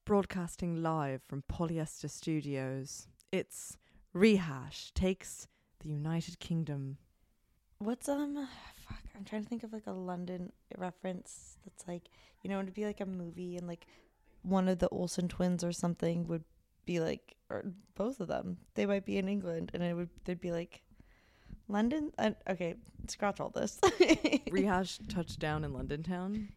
Broadcasting live from Polyester Studios, it's Rehash Takes the United Kingdom. What's I'm trying to think of like a London reference that's like, you know, it'd be like a movie and like one of the Olsen twins or something would be like, or both of them, they might be in England and they'd be like London. Okay, scratch all this. Rehash touched down in London town.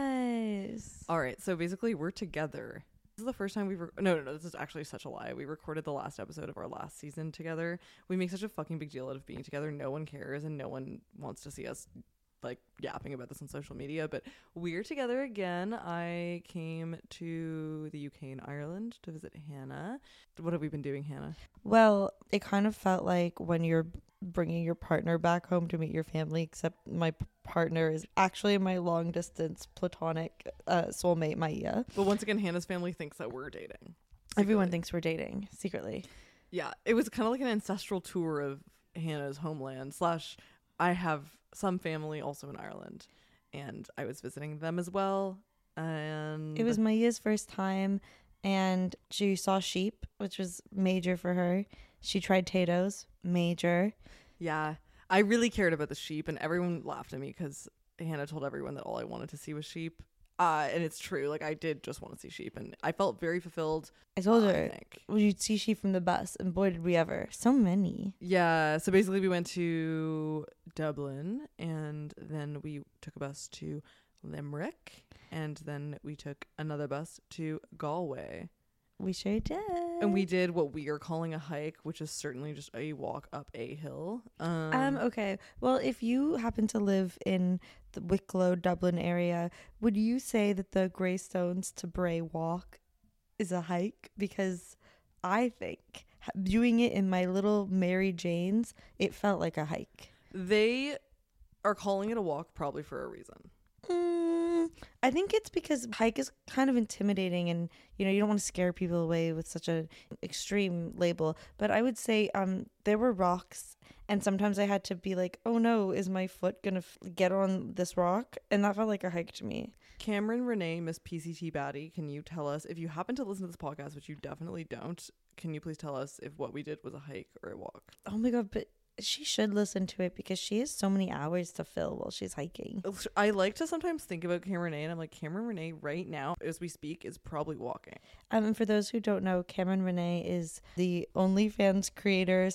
Yes. All right, so basically we're together. This is the first time no, this is actually such a lie. We recorded the last episode of our last season together. We make such a fucking big deal out of being together. No one cares and no one wants to see us like yapping about this on social media, but we're together again. I came to the UK and Ireland to visit Hannah. What have we been doing, Hannah? Well, it kind of felt like when you're bringing your partner back home to meet your family, except my partner is actually my long distance platonic soulmate, Maya. But once again, Hannah's family thinks that we're dating. Secretly. Everyone thinks we're dating secretly. Yeah, it was kind of like an ancestral tour of Hannah's homeland / I have some family also in Ireland and I was visiting them as well. And it was Maya's first time and she saw sheep, which was major for her. She tried potatoes, major. Yeah, I really cared about the sheep and everyone laughed at me because Hannah told everyone that all I wanted to see was sheep. And it's true. Like, I did just want to see sheep and I felt very fulfilled. I told her, you'd see sheep from the bus. And boy, did we ever. So many. Yeah. So basically we went to Dublin and then we took a bus to Limerick and then we took another bus to Galway. We sure did. And we did what we are calling a hike, which is certainly just a walk up a hill. Okay. Well, if you happen to live in the Wicklow, Dublin area, would you say that the Greystones to Bray walk is a hike? Because I think doing it in my little Mary Janes, it felt like a hike. They are calling it a walk probably for a reason. I think it's because hike is kind of intimidating and, you know, you don't want to scare people away with such an extreme label. But I would say there were rocks and sometimes I had to be like, oh no, is my foot going to get on this rock? And that felt like a hike to me. Cameron Renee, Miss PCT Baddie, can you tell us, if you happen to listen to this podcast, which you definitely don't, can you please tell us if what we did was a hike or a walk? Oh my God, but she should listen to it because she has so many hours to fill while she's hiking. I like to sometimes think about Cameron Renee and I'm like, Cameron Renee right now as we speak is probably walking. And for those who don't know, Cameron Renee is the OnlyFans creator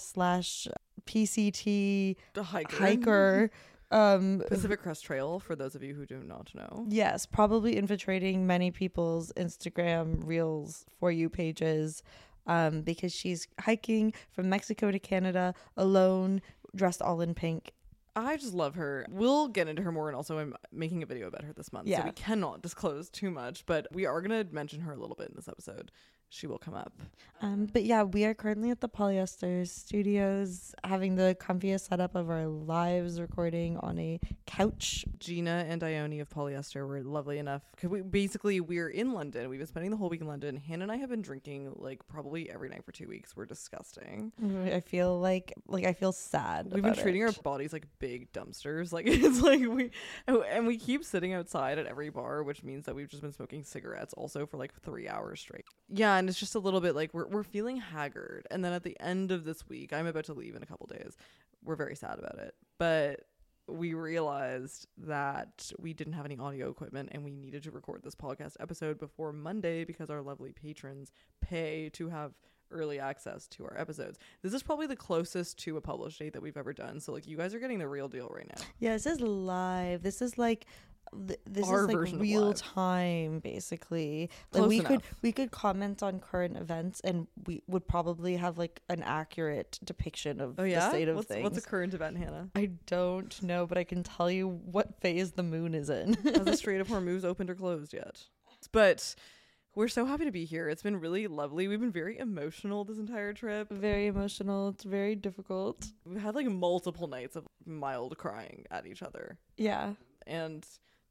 / PCT hiker. Pacific Crest Trail, for those of you who do not know. Yes, probably infiltrating many people's Instagram Reels For You pages. Because she's hiking from Mexico to Canada alone, dressed all in pink. I just love her. We'll get into her more, and also I'm making a video about her this month, so we cannot disclose too much, but we are going to mention her a little bit in this episode. She will come up. But yeah, we are currently at the Polyester Studios having the comfiest setup of our lives, recording on a couch. Gina and Ione of Polyester were lovely enough because we're in London. We've been spending the whole week in London. Hannah and I have been drinking like probably every night for 2 weeks. We're disgusting. I feel like I feel sad. We've been treating our bodies like big dumpsters. Like it's like we keep sitting outside at every bar, which means that we've just been smoking cigarettes also for like 3 hours straight. Yeah, and it's just a little bit like we're feeling haggard. And then at the end of this week, I'm about to leave in a couple days. We're very sad about it. But we realized that we didn't have any audio equipment and we needed to record this podcast episode before Monday because our lovely patrons pay to have early access to our episodes. This is probably the closest to a published date that we've ever done. So like you guys are getting the real deal right now. Yeah, this is live. This is like this our is like version real of time basically. Like we could comment on current events and we would probably have like an accurate depiction of the state of things. What's a current event, Hannah? I don't know, but I can tell you what phase the moon is in. Has the Strait of Hormuz opened or closed yet? But we're so happy to be here. It's been really lovely. We've been very emotional this entire trip. Very emotional. It's very difficult. We've had like multiple nights of mild crying at each other. Yeah. And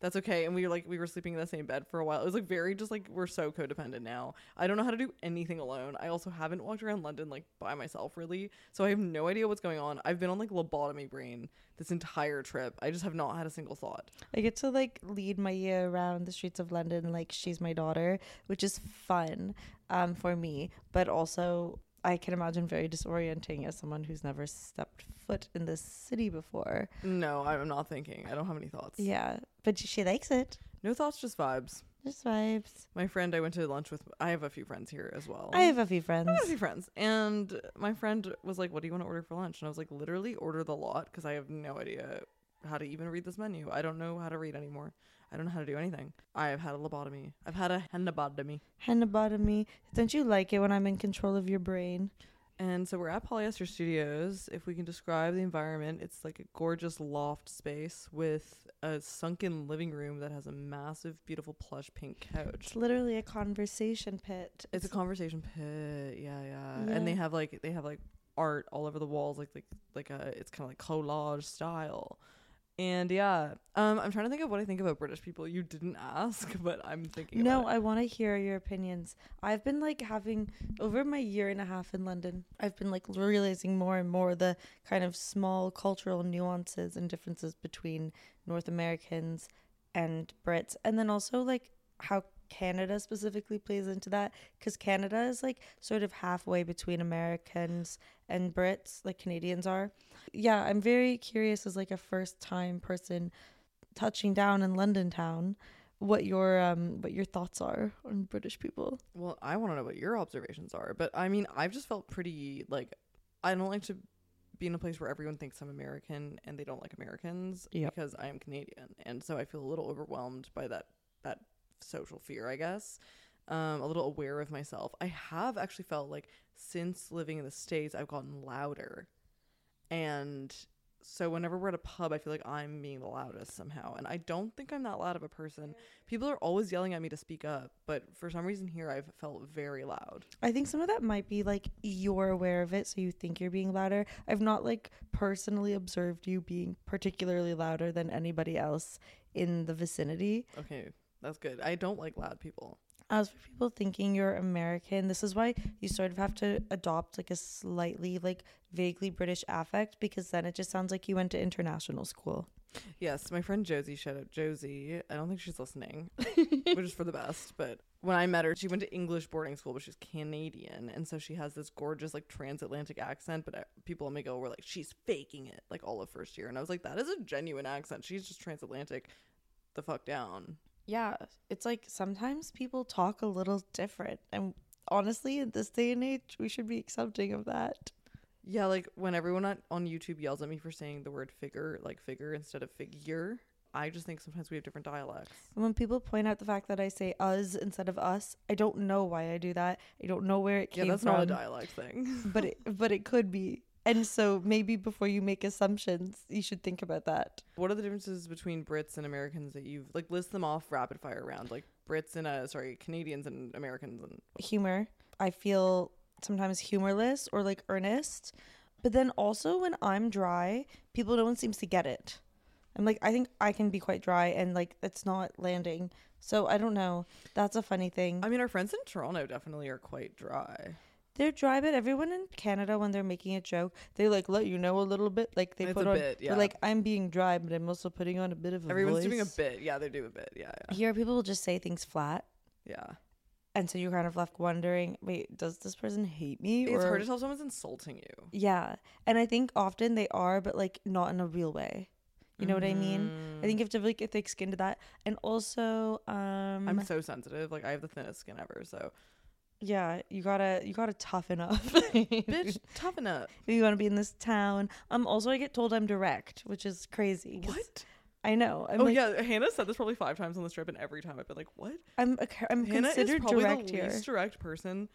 That's okay. And we were sleeping in the same bed for a while. It was like very just like we're so codependent now. I don't know how to do anything alone. I also haven't walked around London like by myself really. So I have no idea what's going on. I've been on like lobotomy brain this entire trip. I just have not had a single thought. I get to like lead Maya around the streets of London like she's my daughter, which is fun for me, but also I can imagine very disorienting as someone who's never stepped foot in this city before. No, I'm not thinking. I don't have any thoughts. Yeah, but she likes it. No thoughts, just vibes. Just vibes. My friend I went to lunch with, I have a few friends here as well. I have a few friends. I have a few friends. And my friend was like, what do you want to order for lunch? And I was like, literally order the lot because I have no idea how to even read this menu. I don't know how to read anymore. I don't know how to do anything. I have had a lobotomy. I've had a hennabotomy. Hennabotomy. Don't you like it when I'm in control of your brain? And so we're at Polyester Studios. If we can describe the environment, it's like a gorgeous loft space with a sunken living room that has a massive, beautiful plush pink couch. It's literally a conversation pit. It's a conversation pit. Yeah. And they have like art all over the walls, like it's kind of like collage style. And yeah, I'm trying to think of what I think about British people. You didn't ask, but I'm thinking No, about it. I want to hear your opinions. I've been like having, over my year and a half in London, I've been like realizing more and more the kind of small cultural nuances and differences between North Americans and Brits. And then also like how Canada specifically plays into that, because Canada is like sort of halfway between Americans and Brits, like Canadians are. Yeah, I'm very curious as like a first time person touching down in London town, what your thoughts are on British people. Well, I want to know what your observations are, but I mean, I've just felt pretty like I don't like to be in a place where everyone thinks I'm American and they don't like Americans because I am Canadian, and so I feel a little overwhelmed by that social fear, I guess. A little aware of myself. I have actually felt like since living in the States, I've gotten louder. And so whenever we're at a pub, I feel like I'm being the loudest somehow. And I don't think I'm that loud of a person. People are always yelling at me to speak up. But for some reason here, I've felt very loud. I think some of that might be like you're aware of it, so you think you're being louder. I've not like personally observed you being particularly louder than anybody else in the vicinity. Okay, that's good. I don't like loud people. As for people thinking you're American, this is why you sort of have to adopt like a slightly like vaguely British affect, because then it just sounds like you went to international school. Yes, my friend Josie, shout out Josie. I don't think she's listening, which is for the best. But when I met her, she went to English boarding school, but she's Canadian. And so she has this gorgeous like transatlantic accent. But people in McGill were like, she's faking it like all of first year. And I was like, that is a genuine accent. She's just transatlantic the fuck down. Yeah, it's like sometimes people talk a little different. And honestly, in this day and age, we should be accepting of that. Yeah, like when everyone on YouTube yells at me for saying the word figure, like figure instead of figure, I just think sometimes we have different dialects. And when people point out the fact that I say us instead of us, I don't know why I do that. I don't know where it came from. Yeah, that's not a dialect thing. but it could be. And so maybe before you make assumptions, you should think about that. What are the differences between Brits and Americans that you've like list them off rapid fire round, like Brits and Canadians and Americans? And humor. I feel sometimes humorless or like earnest, but then also when I'm dry, no one seems to get it. I'm like, I think I can be quite dry and like it's not landing. So I don't know. That's a funny thing. I mean, our friends in Toronto definitely are quite dry. They're dry, but everyone in Canada, when they're making a joke, they like let you know a little bit. Like they put on, bit, yeah. They're like, I'm being dry, but I'm also putting on a bit of a Everyone's voice. doing a bit. Yeah, they do a bit. Yeah. Here, people will just say things flat. Yeah. And so you're kind of left wondering, wait, does this person hate me? It's hard to tell if someone's insulting you. Yeah. And I think often they are, but like not in a real way. You know what I mean? I think you have to have like a thick skin to that. And also, I'm so sensitive. Like I have the thinnest skin ever. So yeah, you gotta toughen up. bitch, toughen up. If you want to be in this town. Also, I get told I'm direct, which is crazy. What? I know. Yeah, Hannah said this probably 5 times on this trip, and every time I've been like, "What?" I'm Hannah considered is probably direct the here. least direct person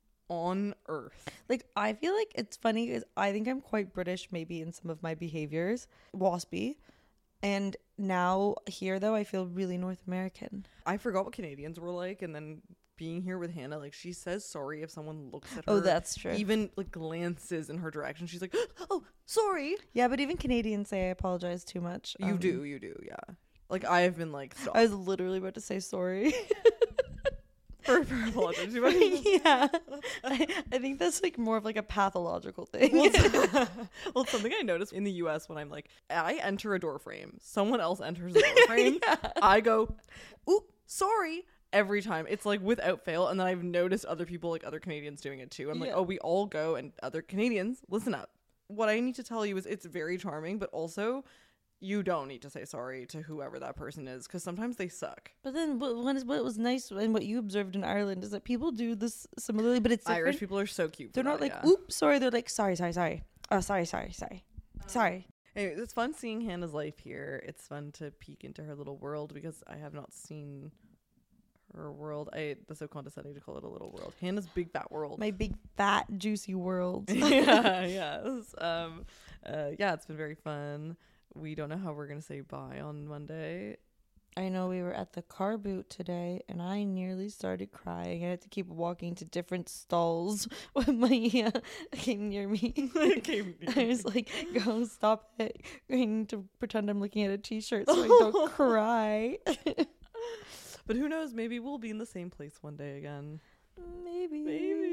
on earth. Like I feel like it's funny because I think I'm quite British, maybe in some of my behaviors, waspy, and now here though I feel really North American. I forgot what Canadians were like, and then being here with Hannah, like she says sorry if someone looks at her. Oh, that's true. Even like glances in her direction, she's like, "Oh, sorry." Yeah, but even Canadians say I apologize too much. You do, yeah. Like, I've been like, stop. I was literally about to say sorry. for apologizing too much. Yeah. I think that's like more of like a pathological thing. Well, it's something I noticed in the US when I'm like, I enter a door frame, someone else enters a door frame, Yeah. I go, ooh, sorry, every time. It's like without fail. And then I've noticed other people, like other Canadians doing it too. I'm like, Yeah. oh, we all go, and other Canadians, listen up. What I need to tell you is it's very charming, but also you don't need to say sorry to whoever that person is, because sometimes they suck. But then what was nice and what you observed in Ireland is that people do this similarly, but it's different. Irish people are so cute. They're not like, yeah. oops, sorry. They're like, sorry. Oh, sorry. Anyway, it's fun seeing Hannah's life here. It's fun to peek into her little world, because I have not seen her world. That's so condescending to call it a little world. Hannah's big fat world. My big fat juicy world. Yeah, yes. Yeah, it's been very fun. We don't know how we're gonna say bye on Monday. I know we were at the car boot today, and I nearly started crying. I had to keep walking to different stalls when my came near me. I was like, "Go, stop it!" I need to pretend I'm looking at a T-shirt so I don't cry. But who knows? Maybe we'll be in the same place one day again. Maybe.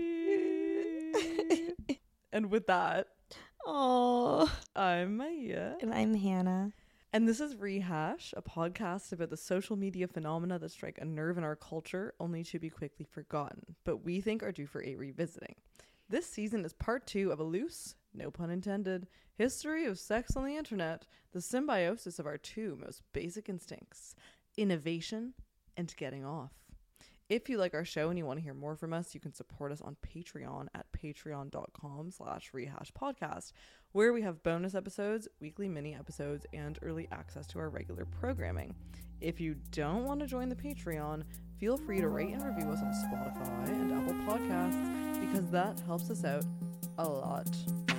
And with that, Oh. I'm Maya. And I'm Hannah. And this is Rehash, a podcast about the social media phenomena that strike a nerve in our culture, only to be quickly forgotten, but we think are due for a revisiting. This season is part 2 of a loose, no pun intended, history of sex on the internet, the symbiosis of our two most basic instincts, innovation and getting off. If you like our show and you want to hear more from us, you can support us on Patreon at patreon.com/rehashpodcast, where we have bonus episodes, weekly mini episodes, and early access to our regular programming. If you don't want to join the Patreon, feel free to rate and review us on Spotify and Apple Podcasts, because that helps us out a lot.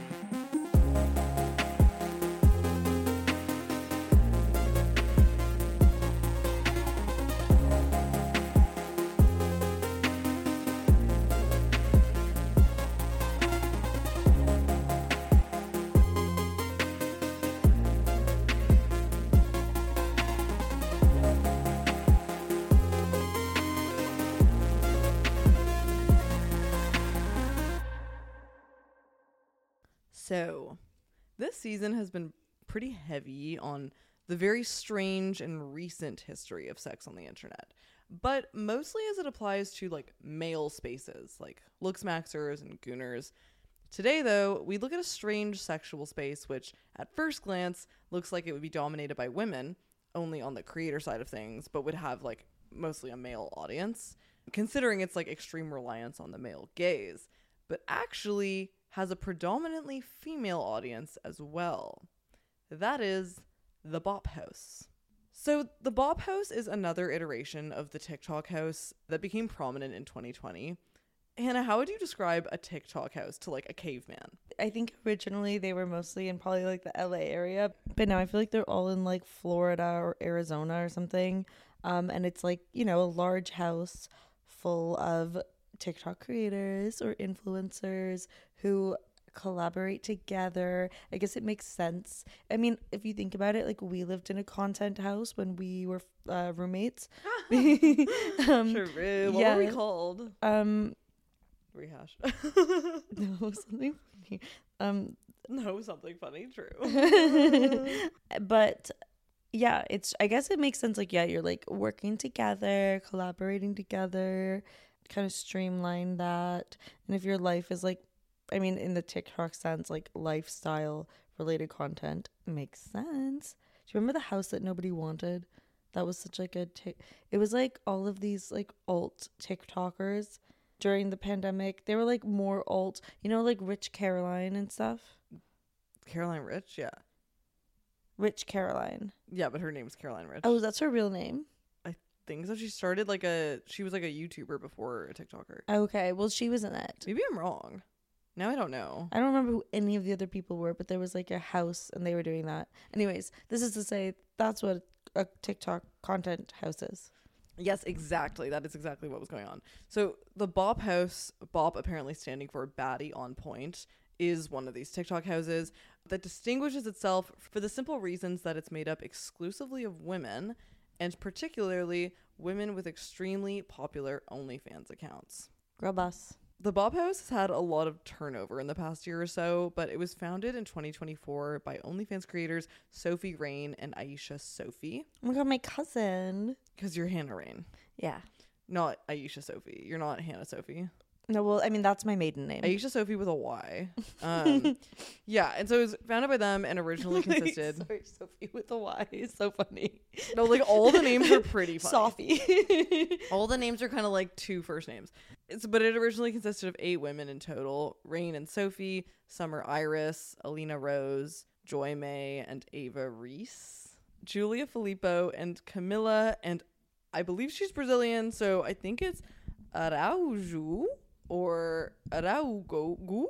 So, this season has been pretty heavy on the very strange and recent history of sex on the internet, but mostly as it applies to like male spaces like Looksmaxers and Gooners. Today, though, we look at a strange sexual space which, at first glance, looks like it would be dominated by women, only on the creator side of things, but would have like mostly a male audience, considering its like extreme reliance on the male gaze, but actually has a predominantly female audience as well. That is the Bop House. So the Bop House is another iteration of the TikTok house that became prominent in 2020. Hannah, how would you describe a TikTok house to like a caveman? I think originally they were mostly in probably like the LA area, but now I feel like they're all in like Florida or Arizona or something. And it's like, you know, a large house full of TikTok creators or influencers who collaborate together. I guess it makes sense. I mean, if you think about it, like we lived in a content house when we were roommates. True. What yeah. were we called? Rehash. No, something funny. No, something funny. True. But yeah, I guess it makes sense. Like, yeah, you're like working together, collaborating together, kind of streamline that. And if your life is like, I mean, in the TikTok sense, like lifestyle related content, makes sense. Do you remember the house that nobody wanted? That was such like it was like all of these like alt TikTokers during the pandemic. They were like more alt, you know, like Rich Caroline and stuff. Caroline Rich, yeah. Rich Caroline. Yeah, but her name's Caroline Rich. Oh, that's her real name? Thing so she started like she was like a YouTuber before a TikToker. Okay, well, she was in it. Maybe I'm wrong. Now I don't know. I don't remember who any of the other people were, but there was like a house and they were doing that. Anyways, this is to say that's what a TikTok content house is. Yes, exactly. That is exactly what was going on. So the Bop House, Bop apparently standing for Baddie on Point, is one of these TikTok houses that distinguishes itself for the simple reasons that it's made up exclusively of women, and particularly women with extremely popular OnlyFans accounts. Girl boss. The Bob House has had a lot of turnover in the past year or so, but it was founded in 2024 by OnlyFans creators Sophie Rain and Aisha Sophie. Oh my god, my cousin. Because you're Hannah Rain, Yeah. not Aisha Sophie. You're not Hannah Sophie. No, well, I mean, that's my maiden name. Aisha Sophie with a Y. Yeah, and so it was founded by them and originally consisted... Sorry, Sophie with a Y is so funny. No, like all the names are pretty funny. Sophie. All the names are kind of like two first names. But it originally consisted of 8 women in total: Rain and Sophie, Summer Iris, Alina Rose, Joy May, and Ava Reese, Julia Filippo, and Camilla, and I believe she's Brazilian, so I think it's Araujo or Araugo.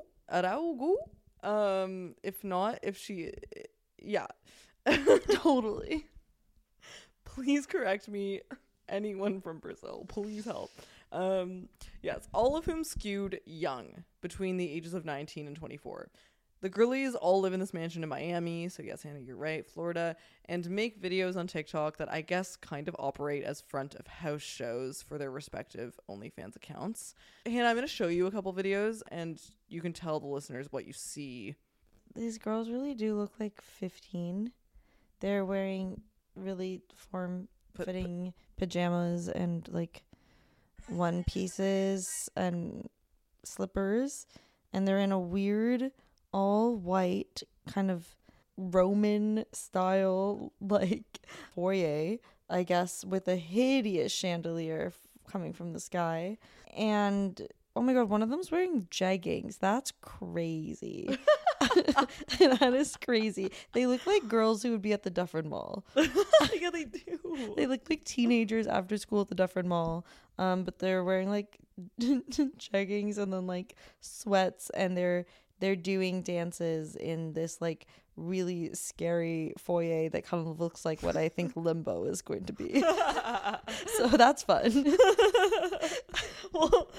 If not, if she, yeah. Totally. Please correct me, anyone from Brazil. Please help. Yes, all of whom skewed young, between the ages of 19 and 24. The girlies all live in this mansion in Miami, so yes, Hannah, you're right, Florida, and make videos on TikTok that I guess kind of operate as front of house shows for their respective OnlyFans accounts. Hannah, I'm going to show you a couple videos, and you can tell the listeners what you see. These girls really do look like 15. They're wearing really form-fitting pajamas and like one pieces and slippers, and they're in a weird all white kind of Roman style like foyer, I guess, with a hideous chandelier coming from the sky. And oh my god, one of them's wearing jeggings. That's crazy. That is crazy. They look like girls who would be at the Dufferin Mall. Yeah, they do. They look like teenagers after school at the Dufferin Mall. But they're wearing like jeggings and then like sweats, and they're doing dances in this like really scary foyer that kind of looks like what I think Limbo is going to be. So that's fun. Well,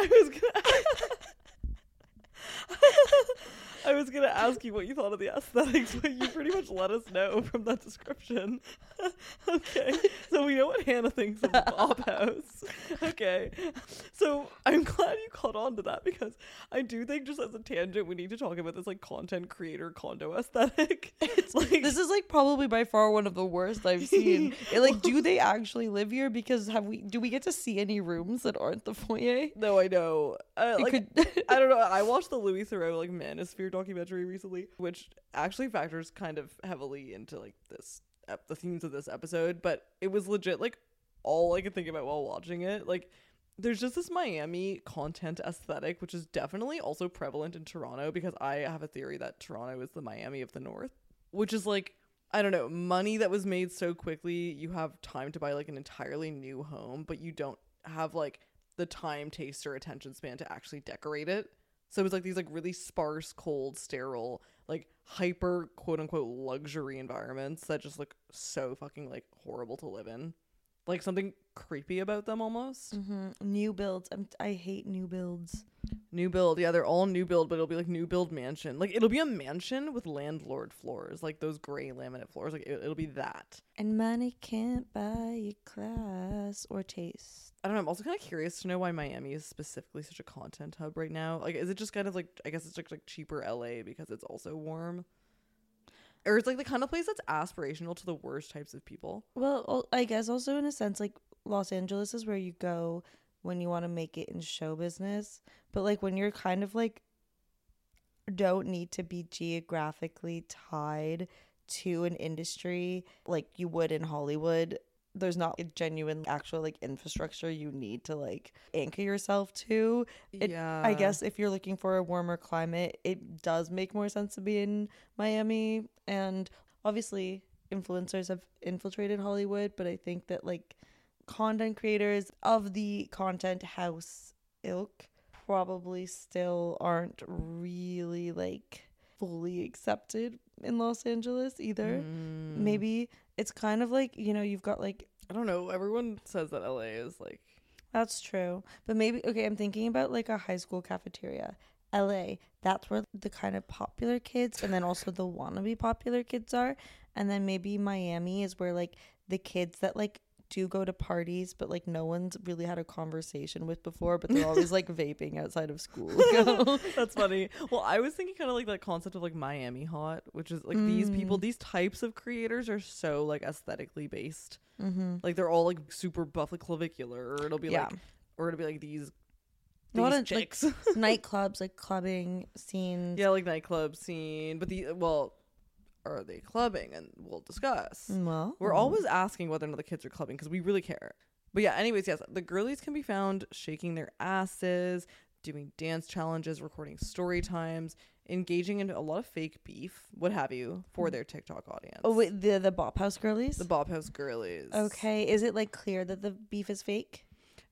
I was gonna ask you what you thought of the aesthetics, but you pretty much let us know from that description. Okay, so we know what Hannah thinks of the Bob House. Okay, so I'm glad you caught on to that, because I do think, just as a tangent, we need to talk about this like content creator condo aesthetic. It's like, this is like probably by far one of the worst I've seen. Like, do they actually live here? Because do we get to see any rooms that aren't the foyer? No, I know. Like, I don't know. I watched the Louis Theroux like Manosphere documentary recently, which actually factors kind of heavily into like the themes of this episode, but it was legit like all I could think about while watching it. Like, there's just this Miami content aesthetic, which is definitely also prevalent in Toronto, because I have a theory that Toronto is the Miami of the North, which is like, I don't know, money that was made so quickly. You have time to buy like an entirely new home, but you don't have like the time, taste, or attention span to actually decorate it. So it was like these like really sparse, cold, sterile, like hyper quote unquote luxury environments that just look so fucking like horrible to live in. Like something creepy about them almost. Mm-hmm. New builds. I hate new builds. New build. Yeah, they're all new build, but it'll be like new build mansion. Like it'll be a mansion with landlord floors, like those gray laminate floors. Like it'll be that. And money can't buy you class or taste. I don't know. I'm also kind of curious to know why Miami is specifically such a content hub right now. Like, is it just kind of like, I guess it's like cheaper LA because it's also warm? Or it's like the kind of place that's aspirational to the worst types of people. Well, I guess also in a sense, like Los Angeles is where you go when you want to make it in show business. But like when you're kind of like don't need to be geographically tied to an industry like you would in Hollywood, there's not a genuine actual like infrastructure you need to like anchor yourself to. Yeah. I guess if you're looking for a warmer climate, it does make more sense to be in Miami. And obviously influencers have infiltrated Hollywood, but I think that like content creators of the content house ilk probably still aren't really like fully accepted in Los Angeles either. Maybe it's kind of like, you know, you've got like, I don't know, everyone says that LA is like, that's true, but maybe, okay, I'm thinking about like a high school cafeteria, LA. That's where the kind of popular kids and then also the wannabe popular kids are. And then maybe Miami is where like the kids that like do go to parties but like no one's really had a conversation with before, but they're always like vaping outside of school. That's funny. Well, I was thinking kind of like that concept of like Miami hot, which is like these people, these types of creators are so like aesthetically based. Like they're all like super buff, like clavicular, or it'll be like these chicks. Like, nightclubs, like clubbing scenes. Yeah, like nightclub scene. But are they clubbing? And we'll discuss. Well, we're always asking whether or not the kids are clubbing because we really care. But yeah, anyways, yes, the girlies can be found shaking their asses, doing dance challenges, recording story times, engaging in a lot of fake beef, what have you, for their TikTok audience. Oh wait, the Bop House girlies? The Bop House girlies. Okay, is it like clear that the beef is fake?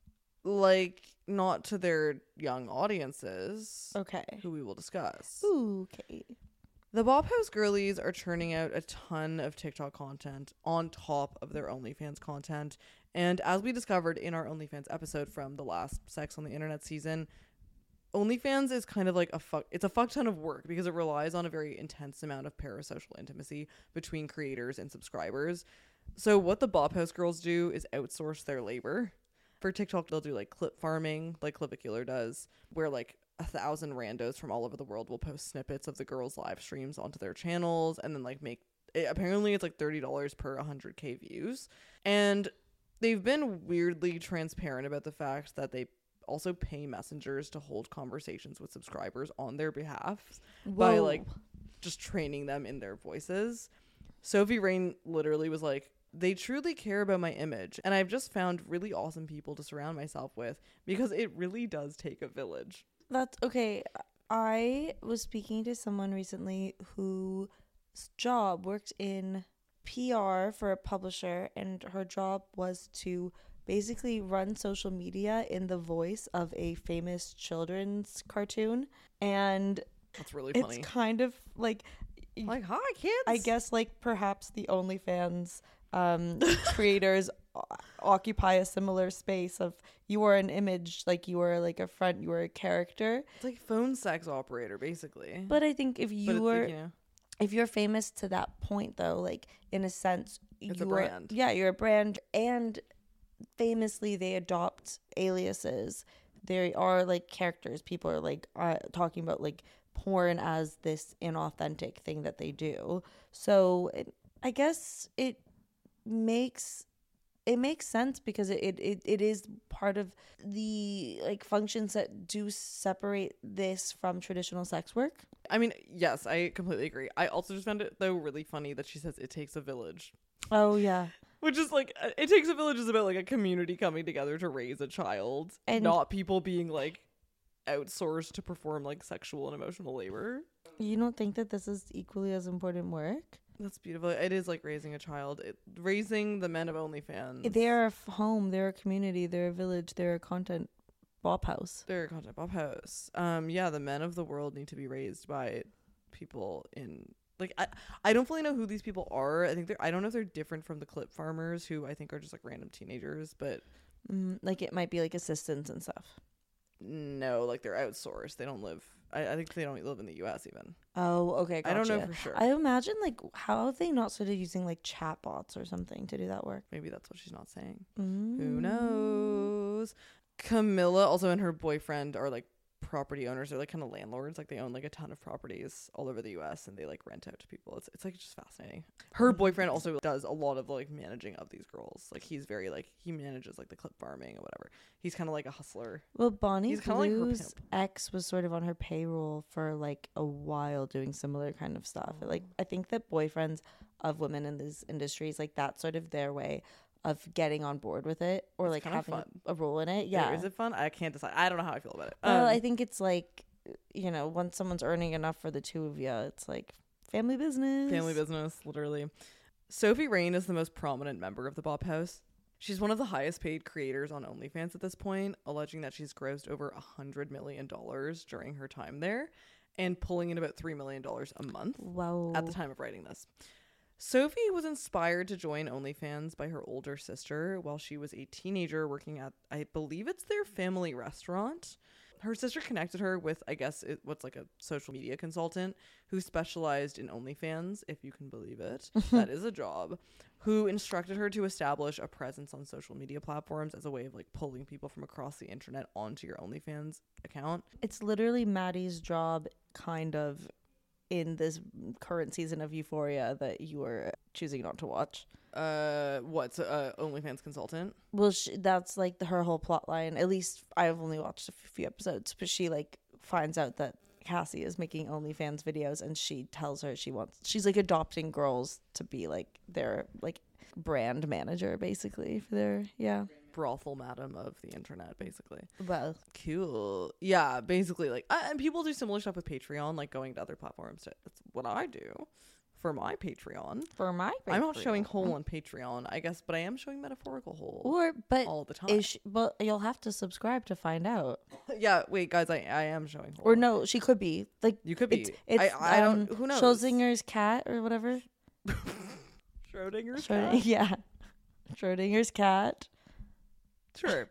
Like, not to their young audiences. Okay. Who we will discuss. Ooh, okay. The Bop House girlies are churning out a ton of TikTok content on top of their OnlyFans content. And as we discovered in our OnlyFans episode from the last Sex on the Internet season, OnlyFans is kind of like it's a fuck ton of work because it relies on a very intense amount of parasocial intimacy between creators and subscribers. So what the Bop House girls do is outsource their labor. For TikTok, they'll do like clip farming, like Clavicular does, where like 1,000 randos from all over the world will post snippets of the girls' live streams onto their channels and then like make it, apparently it's like $30 per 100K views. And they've been weirdly transparent about the fact that they also pay messengers to hold conversations with subscribers on their behalf by like just training them in their voices. Sophie Rain literally was like, they truly care about my image, and I've just found really awesome people to surround myself with because it really does take a village. That's okay. I was speaking to someone recently whose job worked in PR for a publisher, and her job was to basically run social media in the voice of a famous children's cartoon. And that's really funny. It's kind of like hi kids. I guess like perhaps the OnlyFans creators occupy a similar space of you are an image, like you are like a front, you are a character. It's like phone sex operator basically. But I think if you're famous to that point though, like in a sense it's a brand. You're a brand, and famously they adopt aliases. There are like characters, people are like talking about like porn as this inauthentic thing that they do. So I guess it makes sense because it is part of the like functions that do separate this from traditional sex work. I mean, yes, I completely agree. I also just found it though really funny that she says it takes a village. Oh yeah. Which is like, it takes a village is about like a community coming together to raise a child, and not people being like outsourced to perform like sexual and emotional labor. You don't think that this is equally as important work? That's beautiful. It is like raising a child. Raising the men of OnlyFans. They're a home. They're a community. They're a village. They're a content Bop House. They're a content Bop House. Yeah, the men of the world need to be raised by people in like I don't fully know who these people are. I don't know if they're different from the clip farmers who I think are just like random teenagers, but like it might be like assistants and stuff. No, like they're outsourced. They don't live. I think they don't live in the US even. Oh, okay. Gotcha. I don't know for sure. I imagine like how have they not started using like chatbots or something to do that work? Maybe that's what she's not saying. Who knows? Camilla also and her boyfriend are like property owners. They're like kind of landlords. Like they own like a ton of properties all over the US and they like rent out to people. It's like just fascinating. Her boyfriend also does a lot of the like managing of these girls. Like he's very like he manages like the clip farming or whatever. He's kind of like a hustler. Well, Bonnie Blue's ex was sort of on her payroll for like a while doing similar kind of stuff. Like I think that boyfriends of women in these industries, like that's sort of their way of getting on board with it or it's like having a role in it. Yeah. Is it fun? I can't decide. I don't know how I feel about it. Well, I think it's like, you know, once someone's earning enough for the two of you, it's like family business. Family business, literally. Sophie Rain is the most prominent member of the Bop House. She's one of the highest paid creators on OnlyFans at this point, alleging that she's grossed over $100 million during her time there and pulling in about $3 million a month. Wow. At the time of writing this. Sophie was inspired to join OnlyFans by her older sister while she was a teenager working at, I believe it's their family restaurant. Her sister connected her with, I guess, what's like a social media consultant who specialized in OnlyFans, if you can believe it. That is a job. Who instructed her to establish a presence on social media platforms as a way of like pulling people from across the internet onto your OnlyFans account. It's literally Maddie's job, kind of, in this current season of Euphoria that you are choosing not to watch. What's OnlyFans consultant? Well, that's like her whole plot line. At least I've only watched a few episodes, but she like finds out that Cassie is making OnlyFans videos, and she tells her she's like adopting girls to be like their like brand manager, basically, for their Brothel madam of the internet, basically. Well, cool. Yeah, basically, like, and people do similar stuff with Patreon, like going to other platforms. That's what I do for my Patreon. I'm not showing whole on Patreon, I guess, but I am showing metaphorical whole. But all the time. But you'll have to subscribe to find out. Yeah, wait, guys, I am showing whole. Or no, she could be like you could be. It's I don't. Who knows? Schrodinger's cat or whatever. Schrodinger's cat. Yeah, Schrodinger's cat. Sure.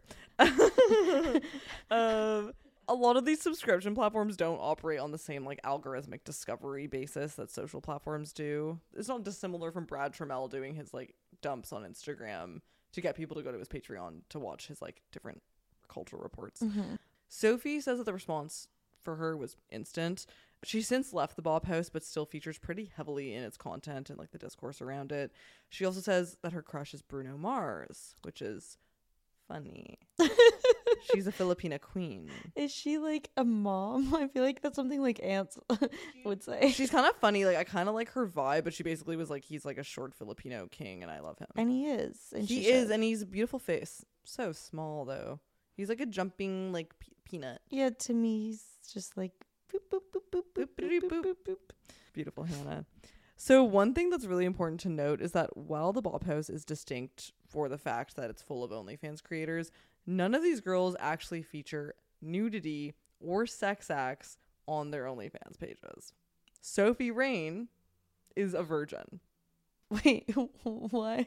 A lot of these subscription platforms don't operate on the same like algorithmic discovery basis that social platforms do. It's not dissimilar from Brad Trammell doing his like dumps on Instagram to get people to go to his Patreon to watch his like different cultural reports. Mm-hmm. Sophie says that the response for her was instant. She's since left the Bob House, but still features pretty heavily in its content and like the discourse around it. She also says that her crush is Bruno Mars, which is funny. She's a Filipina queen. Is she like a mom? I feel like that's something like aunts would say. She's kind of funny. Like I kind of like her vibe, but she basically was like, he's like a short Filipino king, and I love him. And he is. And he is, and he's a beautiful face. So small though. He's like a jumping like peanut. Yeah, to me, he's just like boop boop boop boop boop boop boop boop boop. Beautiful Hannah. So one thing that's really important to note is that while the Bob House is distinct for the fact that it's full of OnlyFans creators, none of these girls actually feature nudity or sex acts on their OnlyFans pages. Sophie Rain is a virgin. Wait, what?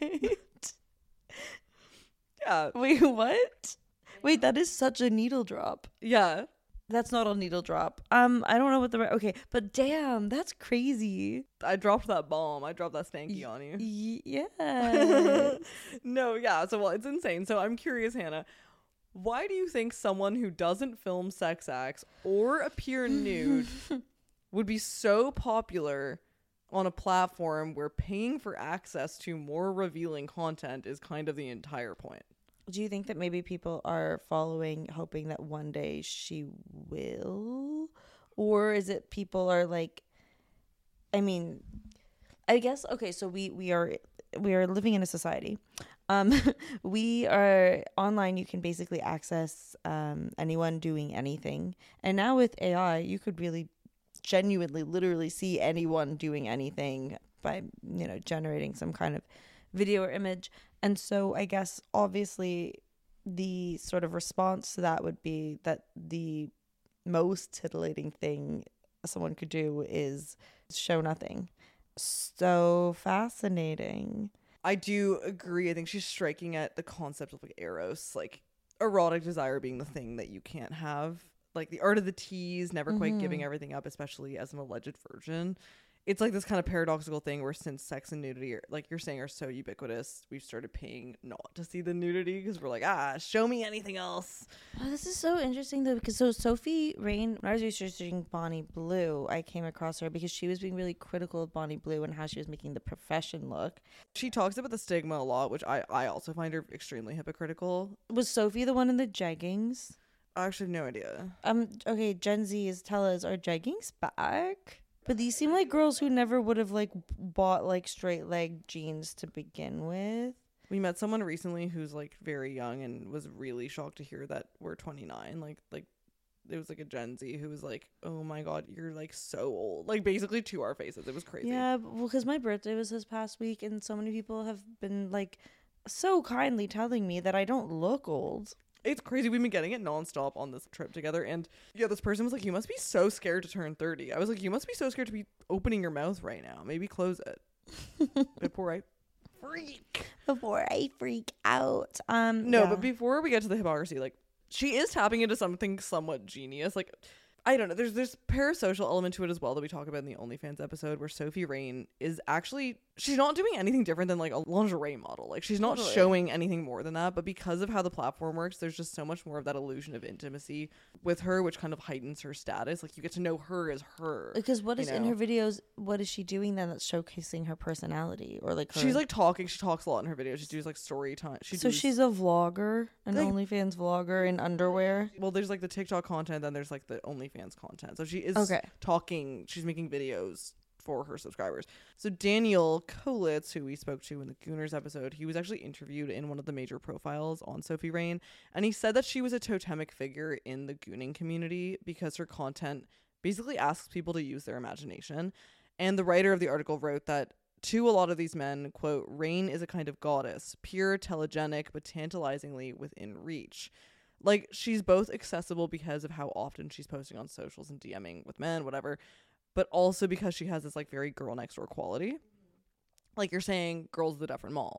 Yeah. Wait, what? Wait, that is such a needle drop. Yeah. That's not a needle drop. I don't know what okay, but damn, that's crazy. I dropped that bomb. I dropped that stanky on you. Yeah. No, yeah. So, well, it's insane. So I'm curious, Hannah, why do you think someone who doesn't film sex acts or appear nude would be so popular on a platform where paying for access to more revealing content is kind of the entire point? Do you think that maybe people are following, hoping that one day she will? Or is it people are like, I mean, I guess, okay, so we are living in a society. We are online. You can basically access anyone doing anything. And now with AI, you could really genuinely, literally see anyone doing anything by, generating some kind of video or image. And so I guess obviously the sort of response to that would be that the most titillating thing someone could do is show nothing. So fascinating. I do agree. I think she's striking at the concept of like eros, like erotic desire being the thing that you can't have. Like the art of the tease, never quite giving everything up, especially as an alleged virgin. It's like this kind of paradoxical thing where since sex and nudity, like you're saying, are so ubiquitous, we've started paying not to see the nudity because we're like, show me anything else. Oh, this is so interesting though, because so Sophie Rain, when I was researching Bonnie Blue, I came across her because she was being really critical of Bonnie Blue and how she was making the profession look. She talks about the stigma a lot, which I also find her extremely hypocritical. Was Sophie the one in the jeggings? I actually have no idea. Okay, Gen Z tell us, are jeggings back? But these seem like girls who never would have like bought like straight leg jeans to begin with. We met someone recently who's like very young and was really shocked to hear that we're 29. Like it was like a Gen Z who was like, "Oh my god, you're like so old." Like basically to our faces. It was crazy. Yeah, well, because my birthday was this past week, and so many people have been like so kindly telling me that I don't look old. It's crazy. We've been getting it nonstop on this trip together. And yeah, this person was like, "You must be so scared to turn 30. I was like, "You must be so scared to be opening your mouth right now. Maybe close it." Before I freak out. No, yeah. But before we get to the hypocrisy, like, she is tapping into something somewhat genius. Like, I don't know. There's parasocial element to it as well that we talk about in the OnlyFans episode, where Sophie Rain is actually, she's not doing anything different than like a lingerie model. Like, she's not showing anything more than that. But because of how the platform works, there's just so much more of that illusion of intimacy with her, which kind of heightens her status. Like, you get to know her as her. Because what is in her videos? What is she doing then that's showcasing her personality or like her? She's like talking. She talks a lot in her videos. She does like story time. She's a vlogger, an OnlyFans vlogger in underwear. Well, there's like the TikTok content, then there's like the OnlyFans content. So she is talking. She's making videos for her subscribers. So Daniel Kolitz, who we spoke to in the Gooners episode, he was actually interviewed in one of the major profiles on Sophie Rain, and he said that she was a totemic figure in the gooning community because her content basically asks people to use their imagination. And the writer of the article wrote that to a lot of these men, quote, Rain is a kind of goddess, pure, telegenic, but tantalizingly within reach. Like, she's both accessible because of how often she's posting on socials and DMing with men, whatever, but also because she has this like very girl next door quality. Like you're saying, girls of the Dufferin Mall.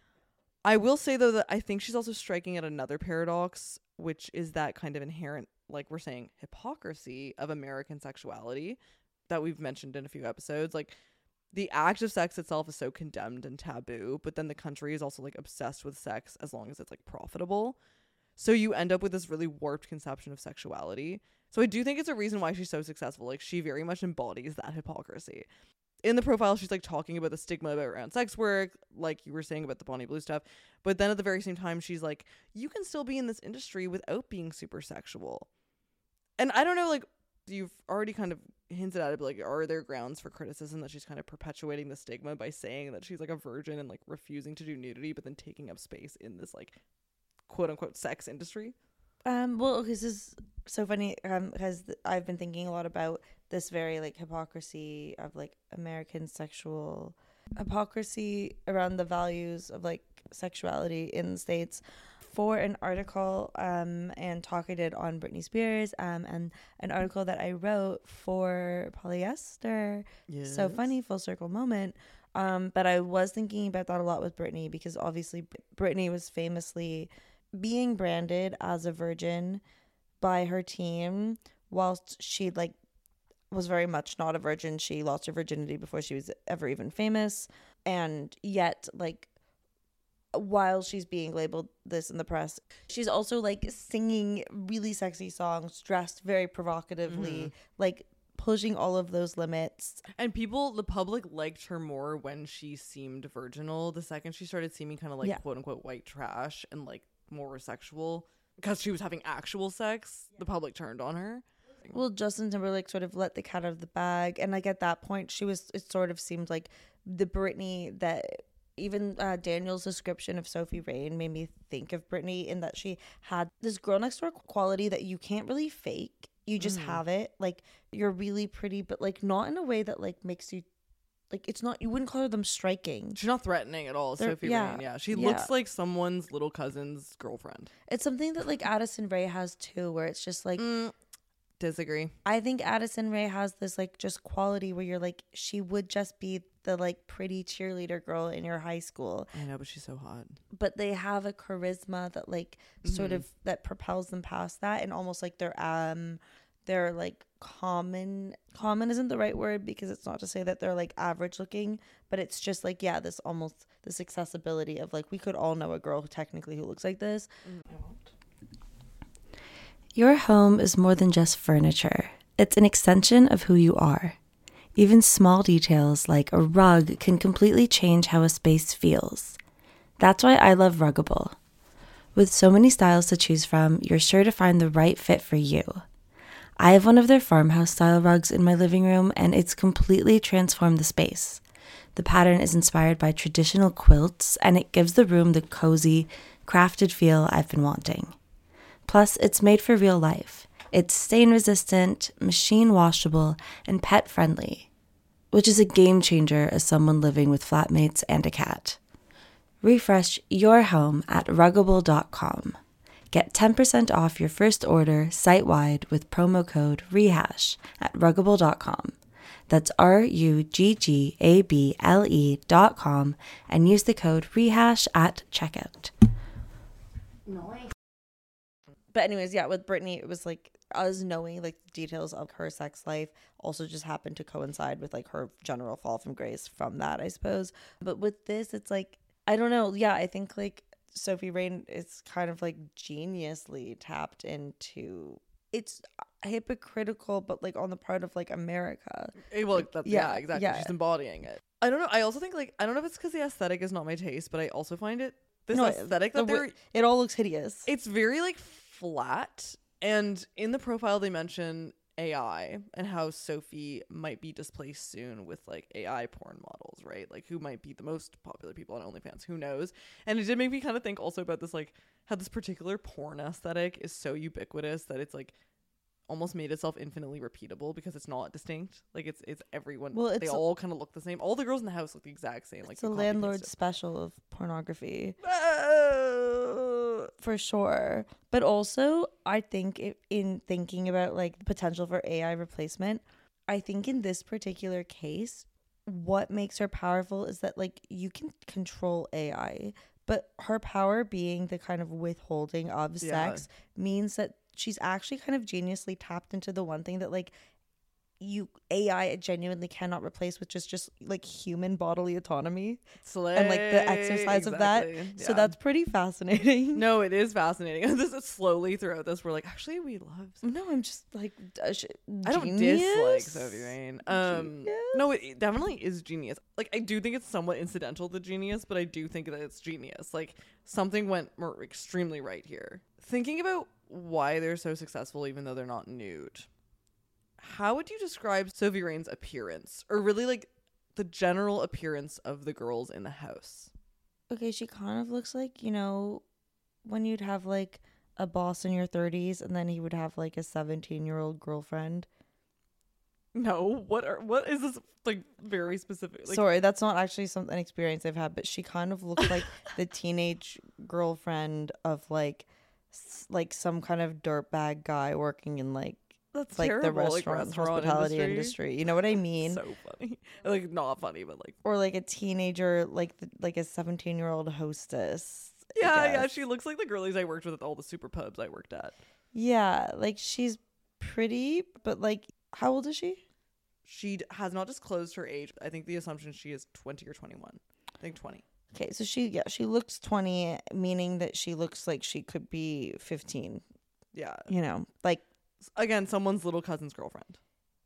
I will say though that I think she's also striking at another paradox, which is that kind of inherent, like we're saying, hypocrisy of American sexuality that we've mentioned in a few episodes. Like, the act of sex itself is so condemned and taboo, but then the country is also like obsessed with sex as long as it's like profitable. So you end up with this really warped conception of sexuality. So I do think it's a reason why she's so successful. Like, she very much embodies that hypocrisy. In the profile, she's like talking about the stigma around sex work, like you were saying about the Bonnie Blue stuff. But then at the very same time, she's like, you can still be in this industry without being super sexual. And I don't know, like, you've already kind of hinted at it, but like, are there grounds for criticism that she's kind of perpetuating the stigma by saying that she's like a virgin and like refusing to do nudity, but then taking up space in this like quote unquote sex industry? Well, this is so funny because I've been thinking a lot about this very like hypocrisy of like American sexual hypocrisy around the values of like sexuality in the States for an article and talk I did on Britney Spears and an article that I wrote for Polyester. Yes. So funny, full circle moment. But I was thinking about that a lot with Britney because obviously Britney was famously being branded as a virgin by her team whilst she like was very much not a virgin. She lost her virginity before she was ever even famous, and yet like while she's being labeled this in the press, she's also like singing really sexy songs, dressed very provocatively, like pushing all of those limits. And the public liked her more when she seemed virginal. The second she started seeming kind of like quote unquote white trash and like more sexual because she was having actual sex, the public turned on her. Well, Justin Timberlake sort of let the cat out of the bag, and like at that point it sort of seemed like the Britney that even Daniel's description of Sophie Rain made me think of Britney in that she had this girl next door quality that you can't really fake. You just have it. Like, you're really pretty, but like not in a way that like makes you like, it's not, you wouldn't call them striking. She's not threatening at all. Sophie Rain. Yeah. She looks like someone's little cousin's girlfriend. It's something that like Addison Rae has too, where it's just like, disagree. I think Addison Rae has this like just quality where you're like, she would just be the like pretty cheerleader girl in your high school. I know, but she's so hot. But they have a charisma that like sort of that propels them past that, and almost like they're like common isn't the right word because it's not to say that they're like average looking, but it's just like this almost this accessibility of like we could all know a girl technically who looks like this. Your home is more than just furniture. It's an extension of who you are. Even small details like a rug can completely change how a space feels. That's why I love Ruggable. With so many styles to choose from, you're sure to find the right fit for you. I have one of their farmhouse style rugs in my living room, and it's completely transformed the space. The pattern is inspired by traditional quilts, and it gives the room the cozy, crafted feel I've been wanting. Plus, it's made for real life. It's stain resistant, machine washable, and pet friendly, which is a game changer as someone living with flatmates and a cat. Refresh your home at Ruggable.com. Get 10% off your first order site-wide with promo code REHASH at Ruggable.com. That's RUGGABLE.com and use the code REHASH at checkout. Nice. But anyways, yeah, with Britney, it was like us knowing like the details of her sex life also just happened to coincide with like her general fall from grace from that, I suppose. But with this, it's like, I don't know. Yeah, I think like Sophie Rain is kind of like geniusly tapped into, it's hypocritical, but like on the part of like America. Well, that's, yeah, exactly. yeah. She's embodying it. I don't know. I also think like, I don't know if it's because the aesthetic is not my taste, but I also find it, this aesthetic that they're, it all looks hideous. it's very like flat. And in the profile they mention AI and how Sophie might be displaced soon with like AI porn models, right? Like who might be the most popular people on OnlyFans, who knows? And it did make me kind of think also about this, like how this particular porn aesthetic is so ubiquitous that it's like almost made itself infinitely repeatable because it's not distinct. Like it's everyone, Well, they all kind of look the same. All the girls in the house look the exact same. Like it's a landlord special of pornography. For sure. But also, I think in thinking about like the potential for AI replacement, I think in this particular case, what makes her powerful is that like you can control AI, but her power being the kind of withholding of sex means that she's actually kind of geniusly tapped into the one thing that like AI genuinely cannot replace, which is just like human bodily autonomy. And like the exercise of that. Yeah. So that's pretty fascinating. No, it is fascinating. This is slowly throughout this, we're like, actually we love No, I'm just like I don't dislike Sophie Rain. No, it definitely is genius. Like I do think it's somewhat incidental to genius, but I do think that it's genius. Like something went extremely right here. Thinking about why they're so successful even though they're not nude, how would you describe Sophie Rain's appearance, or really like the general appearance of the girls in the house? Okay, she kind of looks like, you know, when you'd have like a boss in your 30s and then he would have like a 17-year-old girlfriend. No, what is this like very specific? Like, sorry, that's not actually an experience I've had, but she kind of looks like the teenage girlfriend of like some kind of dirtbag guy working in like like terrible. The restaurant hospitality industry. You know what I mean? So funny. Like not funny, but like, or like a teenager, like a 17-year-old hostess. Yeah, she looks like the girlies I worked with at all the super pubs I worked at. Yeah, like she's pretty, but like how old is she? She has not disclosed her age. I think the assumption she is 20 or 21. I think 20. Okay, so she looks 20, meaning that she looks like she could be 15. Yeah. You know, like again, someone's little cousin's girlfriend.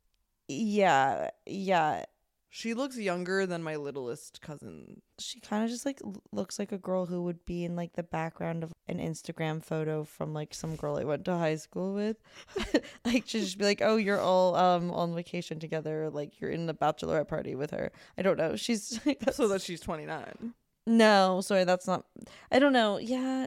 Yeah. She looks younger than my littlest cousin. She kind of just like looks like a girl who would be in like the background of an Instagram photo from like some girl I went to high school with. Like she'd just be like, "Oh, you're all on vacation together. Like you're in the bachelorette party with her." I don't know. She's so that she's 29. No, sorry, that's not. I don't know. Yeah,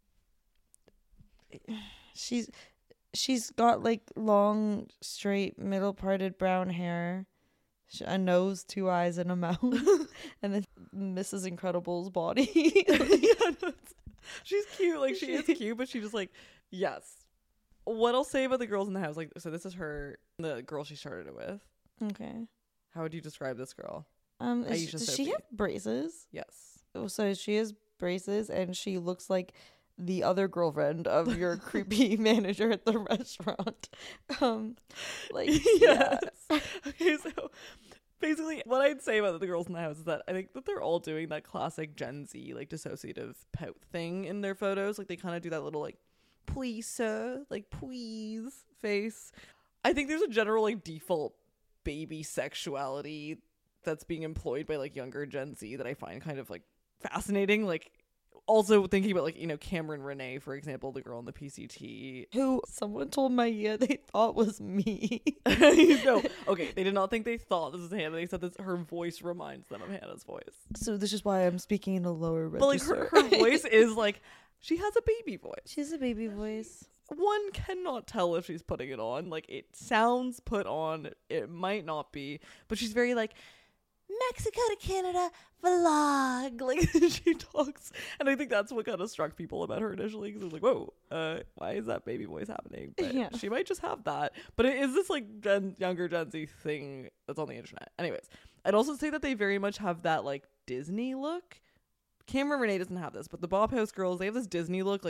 she's got like long, straight, middle parted brown hair. A nose, 2 eyes, and a mouth, and then Mrs. Incredible's body. She's cute, like she is cute, but she just like, yes. What I'll say about the girls in the house, like, so this is the girl she started it with. Okay. How would you describe this girl? Does she have braces? Yes. So she has braces, and she looks like the other girlfriend of your creepy manager at the restaurant. Like yes. Yeah. Okay, so basically what I'd say about the girls in the house is that I think that they're all doing that classic Gen Z like dissociative pout thing in their photos. Like they kind of do that little like please sir, like please face. I think there's a general like default baby sexuality that's being employed by like younger Gen Z that I find kind of like fascinating. Like also thinking about like, you know, Cameron Renee, for example, the girl in the PCT, who someone told Maya they thought was me. No, okay, they did not think they thought this was Hannah. They said that her voice reminds them of Hannah's voice. So this is why I'm speaking in a lower register. But like her voice is like, she has a baby voice. She has a baby voice. One cannot tell if she's putting it on. Like it sounds put on. It might not be, but she's very like Mexico to Canada vlog. Like she talks, and I think that's what kind of struck people about her initially, because it was like, whoa, why is that baby voice happening? But yeah, she might just have that. But it is this like younger Gen Z thing that's on the internet. Anyways, I'd also say that they very much have that like Disney look. Cameron Renee doesn't have this, but the Bob House girls, they have this Disney look. Like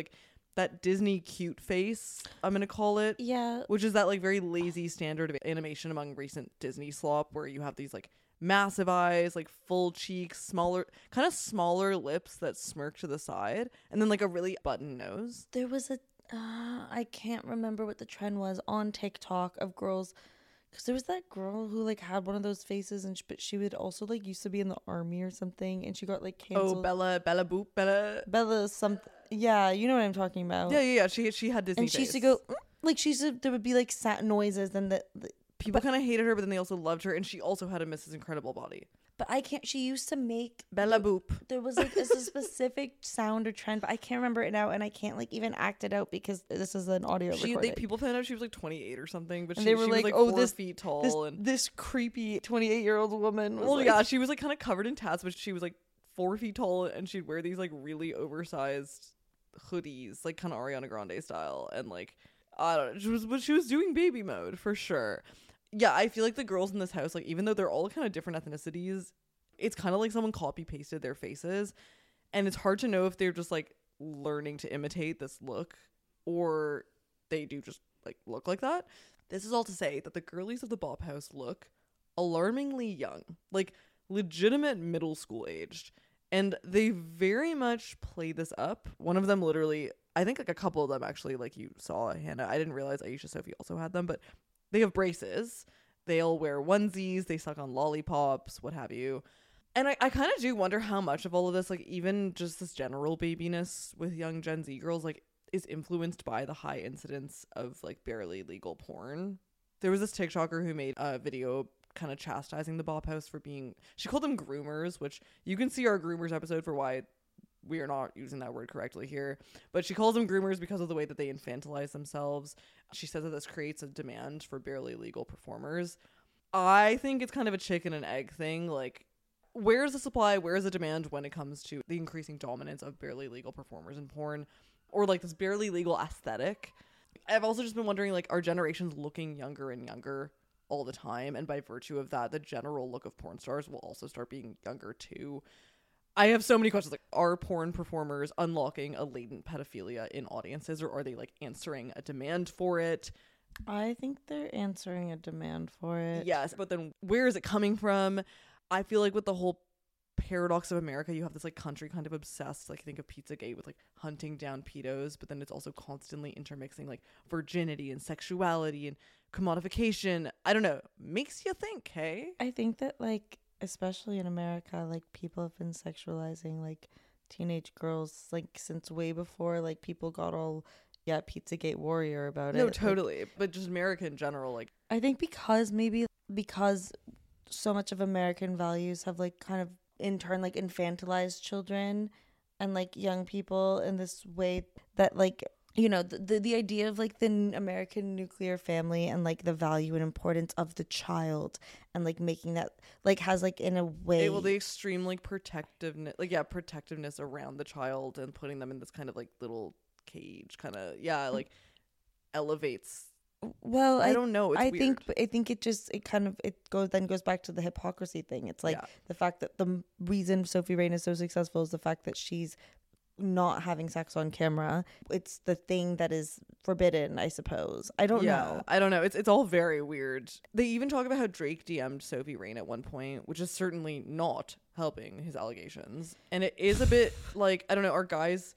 that Disney cute face, I'm gonna call it, Yeah. which is that like very lazy standard of animation among recent Disney slop, where you have these like massive eyes, like full cheeks, smaller lips that smirk to the side, and then like a really button nose. There was I can't remember what the trend was on TikTok of girls, because there was that girl who like had one of those faces, and but she would also like used to be in the army or something, and she got like canceled. Oh, Bella Boop, Bella something. Yeah, you know what I'm talking about. Yeah. She had Disney. And she used to face. go like there would be like noises, and the People kind of hated her, but then they also loved her, and she also had a Mrs. Incredible body. but I can't. She used to make Bella Boop. There was like a specific sound or trend, but I can't remember it now, and I can't like even act it out because this is an audio recording. People found out she was like 28 or something, but And she they were was like, like "Oh, 4 feet tall, and this creepy 28-year-old woman." Was well, like, yeah, she was like kind of covered in tats, but she was like 4 feet tall, and she'd wear these like really oversized hoodies, like kind of Ariana Grande style, and like I don't know, she was doing baby mode for sure. Yeah, I feel like the girls in this house, like even though they're all kind of different ethnicities, it's kind of like someone copy pasted their faces, and it's hard to know if they're just like learning to imitate this look or they do just like look like that. This is all to say that the girlies of the Bop House look alarmingly young, like legitimate middle school aged, and they very much play this up. One of them literally, I think like a couple of them actually, like you saw, Hannah, I didn't realize Aisha Sophie also had them, but they have braces, they'll wear onesies, they suck on lollipops, what have you. And I kind of do wonder how much of all of this, like even just this general babiness with young Gen Z girls, like is influenced by the high incidence of like barely legal porn. There was this TikToker who made a video kind of chastising the Bop House for being, she called them groomers, which you can see our groomers episode for why we are not using that word correctly here, but she calls them groomers because of the way that they infantilize themselves. She says that this creates a demand for barely legal performers. I think it's kind of a chicken and egg thing. Like, where's the supply, where's the demand when it comes to the increasing dominance of barely legal performers in porn, or like this barely legal aesthetic? I've also just been wondering, like, are generations looking younger and younger all the time, and by virtue of that, the general look of porn stars will also start being younger too? I have so many questions. Like, are porn performers unlocking a latent pedophilia in audiences, or are they like answering a demand for it? I think they're answering a demand for it. Yes, but then where is it coming from? I feel like with the whole paradox of America, you have this like country kind of obsessed, like think of Pizzagate with like hunting down pedos, but then it's also constantly intermixing like virginity and sexuality and commodification. I don't know. Makes you think, hey? I think that like especially in America, like people have been sexualizing like teenage girls like since way before like people got all Pizzagate warrior about it. No, totally. But just America in general, like I think because so much of American values have like kind of in turn like infantilized children and like young people in this way that like, you know, the idea of like the American nuclear family and like the value and importance of the child and like making that like has like in a way the extreme like protectiveness around the child and putting them in this kind of like little cage kind of like elevates. Well, I don't know. It's weird. I think it goes back to the hypocrisy thing. It's like the fact that the reason Sophie Rayne is so successful is the fact that she's not having sex on camera. It's the thing that is forbidden, I suppose. I don't know. I don't know. It's all very weird. They even talk about how Drake DM'd Sophie Rayne at one point, which is certainly not helping his allegations. And it is a bit like, I don't know, are guys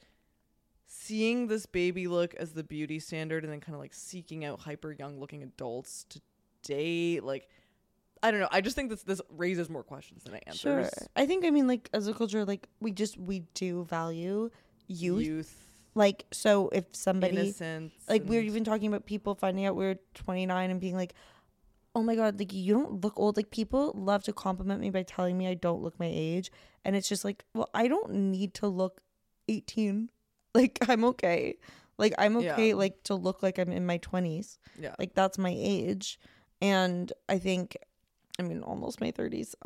seeing this baby look as the beauty standard and then kind of like seeking out hyper young looking adults to date? Like, I don't know. I just think this raises more questions than it answers. Sure. I think, I mean, like, as a culture, like, we do value youth. Like, so if somebody... Innocence. Like, we're even talking about people finding out we're 29 and being like, oh my God, like, you don't look old. Like, people love to compliment me by telling me I don't look my age. And it's just like, well, I don't need to look 18. Like, I'm okay. Like, I'm okay, like, to look like I'm in my 20s. Yeah. Like, that's my age. And I think... I mean, almost my 30s.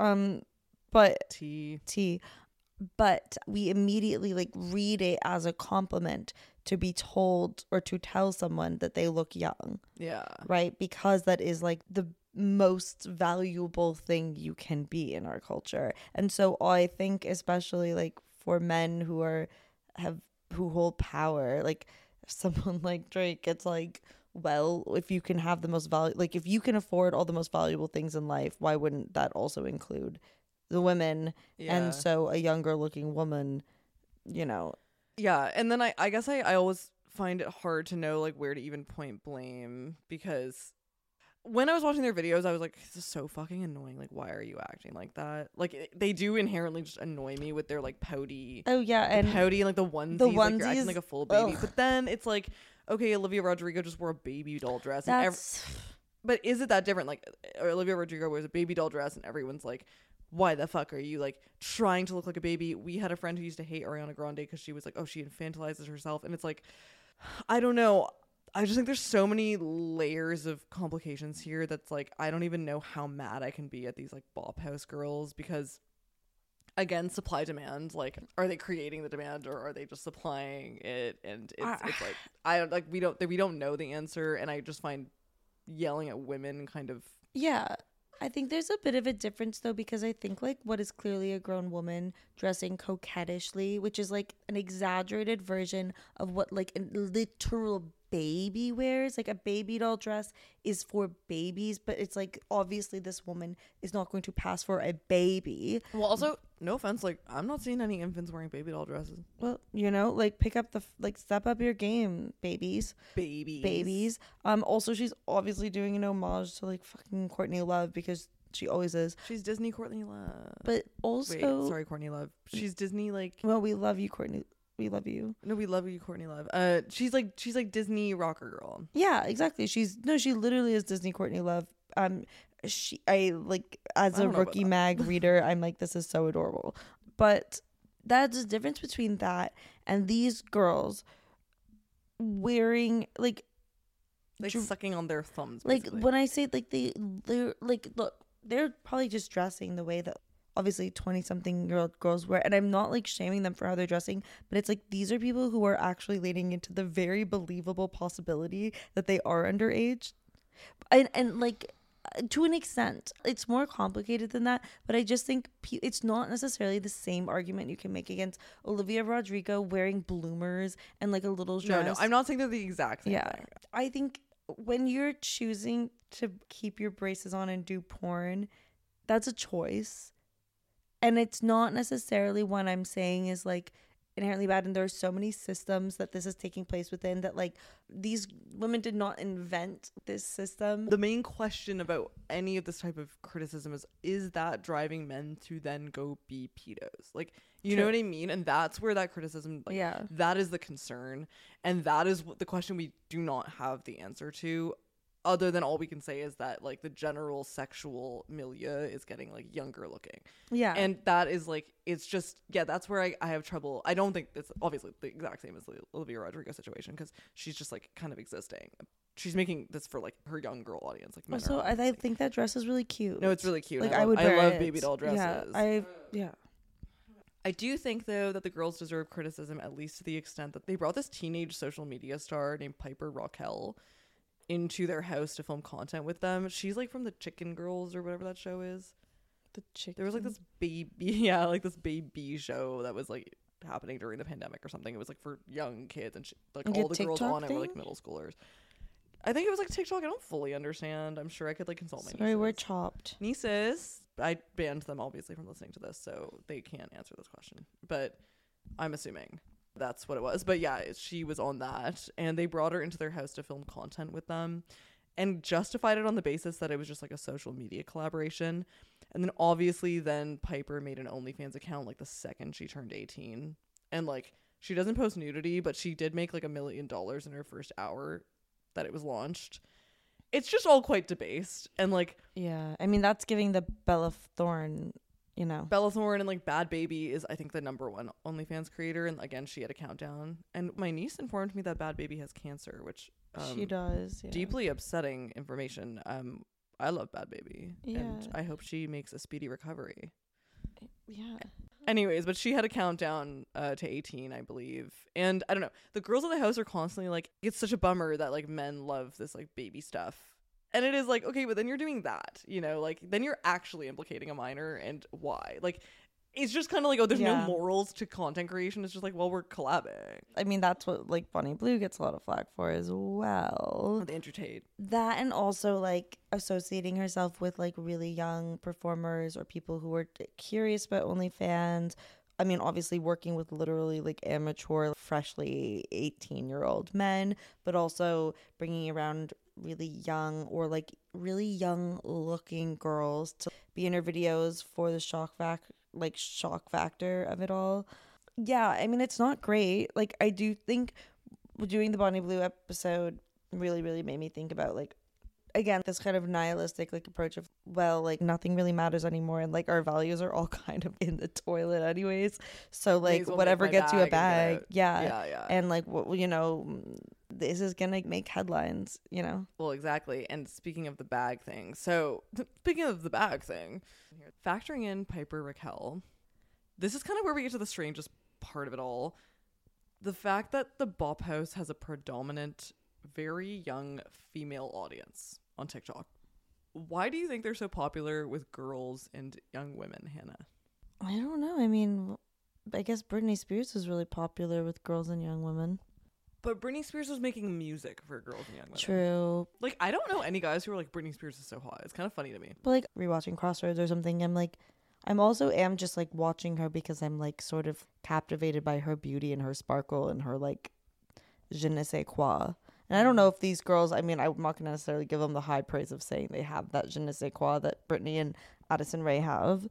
But we immediately like read it as a compliment to be told or to tell someone that they look young. Yeah. Right? Because that is like the most valuable thing you can be in our culture. And so I think especially like for men who hold power, like someone like Drake, it's like, well, if you can have the most value, like if you can afford all the most valuable things in life, why wouldn't that also include the women? Yeah. And so a younger looking woman, you know, Yeah, and then I guess I always find it hard to know like where to even point blame, because when I was watching their videos, I was like, this is so fucking annoying. Like, why are you acting like that? Like, they do inherently just annoy me with their like pouty, oh yeah, and pouty and like the onesies, like you're acting onesies, like a full baby. ugh. But then it's like, okay, Olivia Rodrigo just wore a baby doll dress, and that's but is it that different? Like, Olivia Rodrigo wears a baby doll dress, and everyone's like, why the fuck are you like trying to look like a baby? We had a friend who used to hate Ariana Grande because she was like, oh, she infantilizes herself, and it's like, I don't know. I just think there's so many layers of complications here that's like, I don't even know how mad I can be at these like Bop House girls, because again, supply demand, like, are they creating the demand or are they just supplying it? And it's like, I don't like, we don't know the answer, and I just find yelling at women kind of, yeah. I think there's a bit of a difference though, because I think like what is clearly a grown woman dressing coquettishly, which is like an exaggerated version of what like a literal baby wears. Like a baby doll dress is for babies, but it's like obviously this woman is not going to pass for a baby. well, also, no offense, like, I'm not seeing any infants wearing baby doll dresses. Well, you know, like pick up the like step up your game, babies. Babies. Also she's obviously doing an homage to like fucking Courtney Love, because she always is. She's Disney Courtney Love. But also, Wait, sorry, Courtney Love. She's Disney, like, well, we love you, Courtney. We love you. no, we love you, Courtney Love. She's like Disney rocker girl. Yeah, exactly. She literally is Disney Courtney Love. I like, as I a don't know about Rookie that. Mag reader, I'm like, this is so adorable. But that's the difference between that and these girls wearing like Sucking on their thumbs, like basically. when I say like they're like, look, they're probably just dressing the way that obviously 20-something-year-old girls wear, and I'm not like shaming them for how they're dressing, but it's like these are people who are actually leading into the very believable possibility that they are underage, and like to an extent it's more complicated than that, but I just think it's not necessarily the same argument you can make against Olivia Rodrigo wearing bloomers and like a little dress. No, I'm not saying they're the exact same thing. I think when you're choosing to keep your braces on and do porn, that's a choice. And it's not necessarily what I'm saying is like inherently bad. And there are so many systems that this is taking place within that like these women did not invent this system. The main question about any of this type of criticism is that driving men to then go be pedos? Like, you know what I mean? And that's where that criticism, like, Yeah. that is the concern. And that is the question we do not have the answer to, other than all we can say is that like the general sexual milieu is getting like younger looking. Yeah. And that is like, it's just, yeah, that's where I have trouble. I don't think it's obviously the exact same as the Olivia Rodrigo situation, because she's just like kind of existing. She's making this for like her young girl audience. Like, men also, are I obviously- think that dress is really cute. No, it's really cute. Like I would love, wear I love it. baby doll dresses. Yeah. I do think though that the girls deserve criticism, at least to the extent that they brought this teenage social media star named Piper Raquel into their house to film content with them. She's like from the Chicken Girls or whatever that show is. The chick. There was like this this baby show that was like happening during the pandemic or something. It was like for young kids, and like Like all a the girls TikTok on it were like thing? middle schoolers. I think it was like TikTok. I don't fully understand. I'm sure I could like consult my Sorry, we're nieces. chopped. Nieces. I banned them obviously from listening to this, so they can't answer this question. But I'm assuming that's what it was. But yeah, she was on that, and they brought her into their house to film content with them and justified it on the basis that it was just like a social media collaboration. And then obviously then Piper made an OnlyFans account like the second she turned 18, and like she doesn't post nudity, but she did make like $1 million in her first hour that it was launched. It's just all quite debased, and like Yeah. I mean, that's giving the Bella Thorne, you know. Bella Thorne and like Bad Baby is I think the #1 OnlyFans creator, and again she had a countdown. And my niece informed me that Bad Baby has cancer, which She does. Yeah. deeply upsetting information. I love Bad Baby, and Yeah. I hope she makes a speedy recovery. Yeah. Anyways, but she had a countdown to 18, I believe. And I don't know, the girls in the house are constantly like, it's such a bummer that like men love this like baby stuff. And it is like, okay, but then you're doing that, you know, like then you're actually implicating a minor, and why? Like it's just kind of like, oh, there's no Yeah. morals to content creation. It's just like, well, we're collabing I mean, that's what like Bonnie Blue gets a lot of flack for as well. with Andrew Tate. That, and also like associating herself with like really young performers or people who are curious about OnlyFans. I mean, obviously working with literally like amateur, freshly 18-year-old men, but also bringing around really young or like really young looking girls to be in her videos for the shock factor of it all. Yeah, I mean, it's not great. Like, I do think doing the Bonnie Blue episode really, really made me think about like, again, this kind of nihilistic like approach of, well, like nothing really matters anymore, and like our values are all kind of in the toilet anyways, so May like as well whatever make my gets you a bag and bag. get out. Yeah. Yeah. And like, what, you know, this is gonna make headlines, you know. Well, exactly. And speaking of the bag thing, factoring in Piper Raquel, this is kind of where we get to the strangest part of it all. The fact that the Bop House has a predominant, very young female audience on TikTok. Why do you think they're so popular with girls and young women, Hannah? I don't know. I mean, I guess Britney Spears was really popular with girls and young women. But Britney Spears was making music for girls and young women. True. Like, I don't know any guys who are like, Britney Spears is so hot. It's kind of funny to me. But like rewatching Crossroads or something, I'm also just like watching her because I'm like sort of captivated by her beauty and her sparkle and her like je ne sais quoi. And I don't know if these girls, I mean, I'm not going to necessarily give them the high praise of saying they have that je ne sais quoi that Britney and Addison Rae have.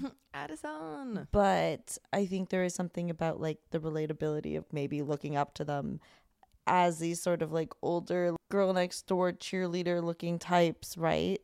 Addison. But I think there is something about like the relatability of maybe looking up to them as these sort of like older girl next door cheerleader looking types, right?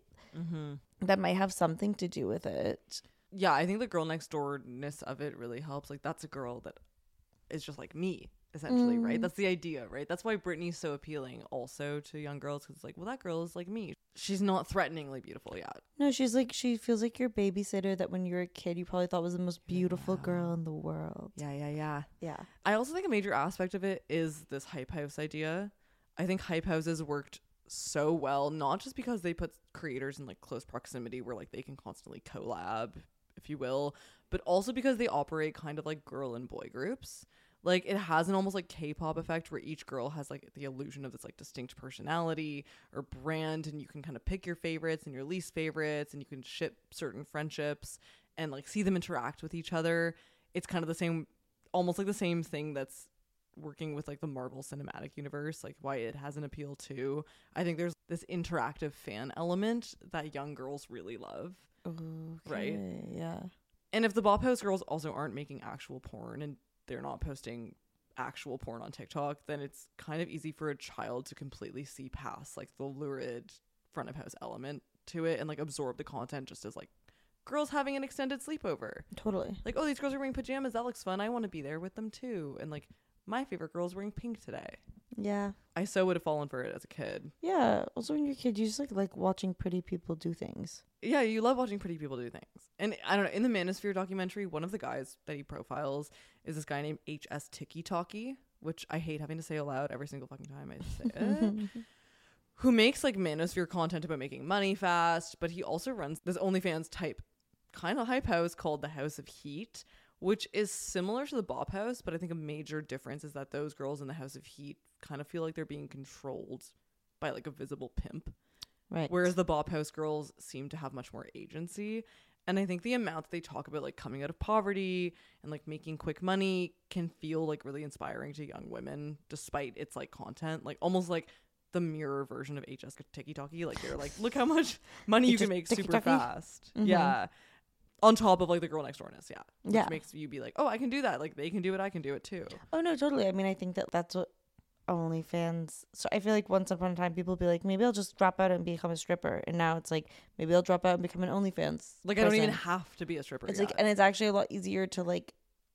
That might have something to do with it. Yeah, I think the girl next doorness of it really helps. Like, that's a girl that is just like me, essentially, right? That's the idea, right? That's why Britney's so appealing also to young girls, because it's like, well, that girl is like me. She's not threateningly beautiful yet. No, she feels like your babysitter that when you were a kid you probably thought was the most beautiful girl in the world. Yeah. Yeah. I also think a major aspect of it is this hype house idea. I think hype houses worked so well, not just because they put creators in like close proximity where like they can constantly collab, if you will, but also because they operate kind of like girl and boy groups. Like, it has an almost like K-pop effect where each girl has like the illusion of this like distinct personality or brand, and you can kind of pick your favorites and your least favorites, and you can ship certain friendships and like see them interact with each other. It's kind of the same, almost like the same thing that's working with like the Marvel Cinematic Universe, like why it has an appeal too. I think there's this interactive fan element that young girls really love. Okay, right? Yeah. And if the Bop House girls also aren't making actual porn and they're not posting actual porn on TikTok, then it's kind of easy for a child to completely see past like the lurid front of house element to it and like absorb the content just as like girls having an extended sleepover. Totally. Like, oh, these girls are wearing pajamas, that looks fun, I want to be there with them too. And like, my favorite girl's wearing pink today. Yeah. I so would have fallen for it as a kid. Yeah. Also, when you're a kid, you just like watching pretty people do things. Yeah, you love watching pretty people do things. And I don't know, in the Manosphere documentary, one of the guys that he profiles is this guy named HS Tiki Talkie, which I hate having to say aloud every single fucking time I say it. Who makes like Manosphere content about making money fast, but he also runs this OnlyFans type kind of hype house called the House of Heat, which is similar to the Bop House, but I think a major difference is that those girls in the House of Heat kind of feel like they're being controlled by like a visible pimp. Right. Whereas the Bop House girls seem to have much more agency. And I think the amount that they talk about like coming out of poverty and like making quick money can feel like really inspiring to young women, despite its like content, like almost like the mirror version of HS Tiki Talkie. Like, they're like, look how much money you can make super fast. Yeah. On top of like the girl next doorness. Yeah. Which makes you be like, oh, I can do that. Like, they can do it, I can do it too. Oh no, totally. I mean, I think that's what OnlyFans. So I feel like once upon a time people be like, maybe I'll just drop out and become a stripper, and now it's like maybe I'll drop out and become an OnlyFans like person. I don't even have to be a stripper. It's yet. like, and it's actually a lot easier to like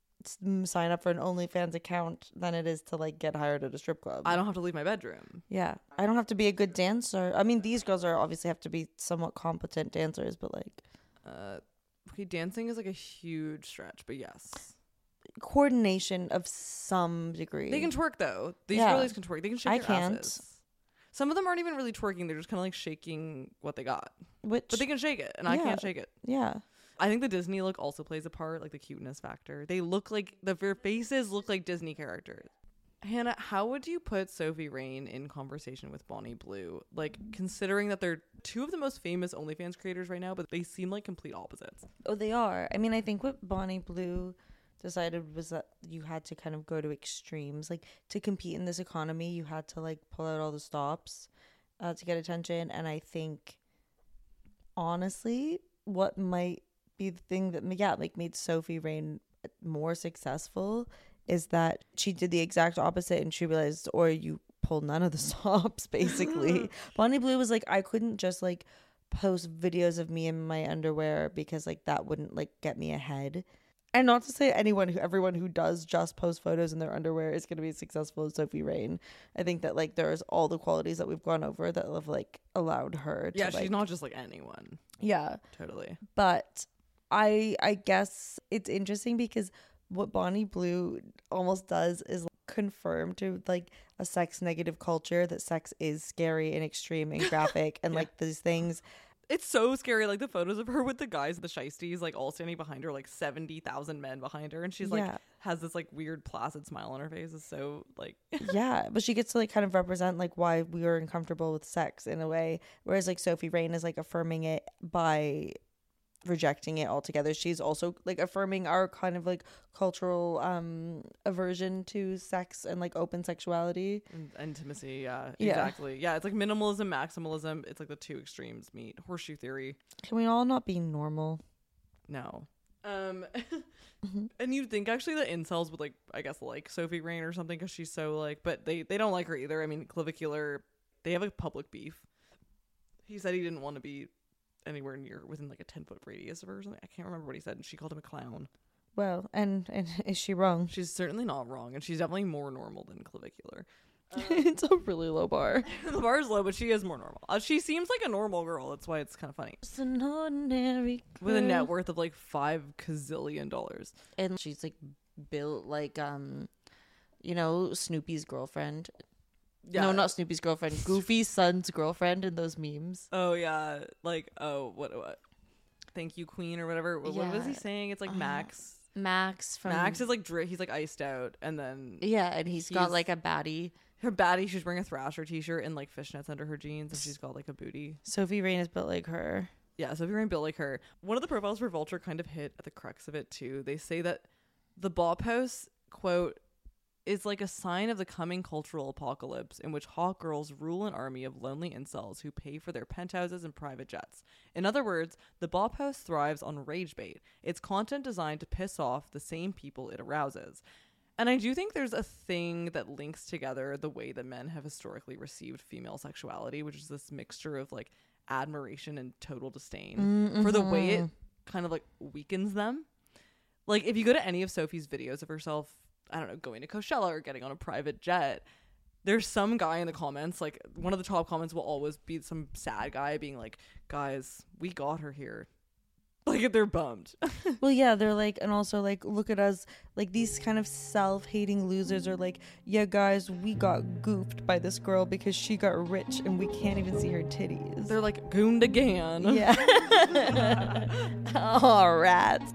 sign up for an OnlyFans account than it is to like get hired at a strip club. I don't have to leave my bedroom. Yeah, I don't have to be a good dancer. I mean, these girls are obviously have to be somewhat competent dancers, but like okay, dancing is like a huge stretch, but yes, coordination of some degree. they can twerk though. These girlies can twerk. They can shake I their can't. asses. Some of them aren't even really twerking. They're just kind of like shaking what they got. Which, But they can shake it, and I can't shake it. Yeah. I think the Disney look also plays a part, like the cuteness factor. They look like their faces look like Disney characters. Hannah, how would you put Sophie Rain in conversation with Bonnie Blue? Like, considering that they're two of the most famous OnlyFans creators right now, but they seem like complete opposites. Oh, they are. I mean, I think what Bonnie Blue decided was that you had to kind of go to extremes. Like, to compete in this economy, you had to, like, pull out all the stops to get attention. And I think, honestly, what might be the thing that, yeah, like, made Sophie Rain more successful is that she did the exact opposite and she realized, or you pulled none of the stops, basically. Bonnie Blue was like, I couldn't just like post videos of me in my underwear because like that wouldn't like get me ahead. And not to say everyone who does just post photos in their underwear is going to be as successful as Sophie Rain. I think that like there's all the qualities that we've gone over that have like allowed her to, Yeah, she's like, not just like anyone. yeah, Totally. but I guess it's interesting because what Bonnie Blue almost does is like, confirm to like a sex negative culture that sex is scary and extreme and graphic and Yeah. like these things. It's so scary, like the photos of her with the guys, the shiesties, like all standing behind her, like 70,000 men behind her, and she's like Yeah. has this like weird placid smile on her face. It's so like Yeah, but she gets to like kind of represent like why we are uncomfortable with sex in a way, whereas like Sophie Rain is like affirming it by rejecting it altogether. She's also like affirming our kind of like cultural aversion to sex and like open sexuality. intimacy. Yeah, Yeah. exactly. Yeah, it's like minimalism, maximalism. It's like the two extremes meet. Horseshoe theory. Can we all not be normal? No. And you'd think actually the incels would like, I guess, like Sophie Rain or something because she's so like, but they don't like her either. I mean, Clavicular, they have a public beef. He said he didn't want to be anywhere near within like a 10-foot radius of her or something. I can't remember what he said. And she called him a clown. Well, and is she wrong? She's certainly not wrong, and she's definitely more normal than Clavicular. It's a really low bar. The bar is low, but she is more normal. She seems like a normal girl. That's why it's kind of funny. Just an ordinary With a net girl. worth of like $5 gazillion. And she's like built like you know, Snoopy's girlfriend. Yeah. No, not Snoopy's girlfriend. Goofy's son's girlfriend in those memes. Oh yeah, like what? Thank you, Queen, or whatever. What was he Yeah. saying? It's like Max. Max from Max is like he's like iced out, and then yeah, and he's got he's- like a baddie. her baddie. She's wearing a Thrasher t-shirt and like fishnets under her jeans, and she's got like a booty. Sophie Rain is built like her. Yeah, Sophie Rain built like her. One of the profiles for Vulture kind of hit at the crux of it too. They say that the Bop House quote is like a sign of the coming cultural apocalypse in which hot girls rule an army of lonely incels who pay for their penthouses and private jets. In other words, the Bop House thrives on rage bait. It's content designed to piss off the same people it arouses. And I do think there's a thing that links together the way that men have historically received female sexuality, which is this mixture of like admiration and total disdain for the way it kind of like weakens them. Like if you go to any of Sophie's videos of herself, I don't know, going to Coachella or getting on a private jet, there's some guy in the comments, like one of the top comments will always be some sad guy being like, guys, we got her here. Like they're bummed. Well, yeah, they're like, and also like, look at us, like these kind of self-hating losers are like, yeah, guys, we got goofed by this girl because she got rich and we can't even see her titties. They're like gooned again. Yeah. Oh, rats.